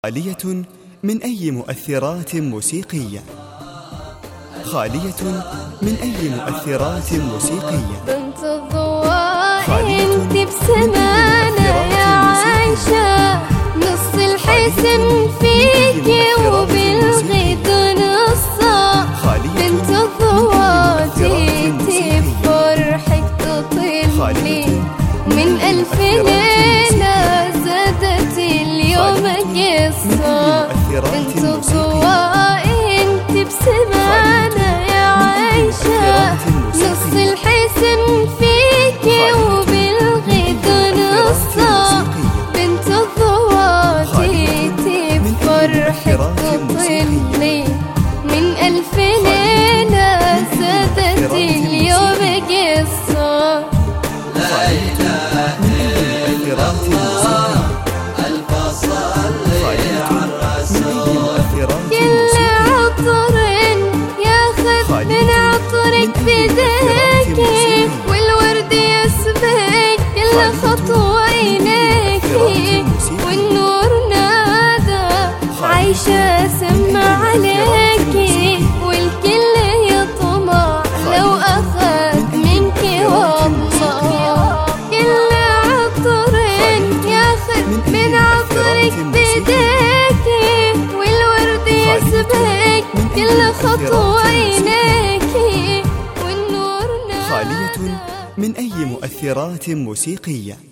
خالية من أي مؤثرات موسيقية. خالية من أي مؤثرات موسيقية. بنت الضواء انت بسمانة يا عايشة، نص الحسن فيكي وبالغيد نصا. بنت الضواء جيتي بفرحك تطلي من ألف ليلة، زادت اليوم قصة. بنت الضواء انت بسمانة يا عايشة، نص الحسن فيكي وبالغيد نصا. بنت الضواء جيتي بفرحك تطلي من ألف ليلة، زادت اليوم قصة. لا إله إلا الله الفصل الرسول. كل عطر ياخذ من عطرك بيديكي، والورد يسبق كل خطوة إليكي، والنور نادى عايشة سمع عليكي، والكل يطمع لو أخذ منك والله. كل عطر ياخذ من عطرك بيديكي، والورد يسبق كل خطوة إليكي، والنور نادى. خالية من أي مؤثرات موسيقية.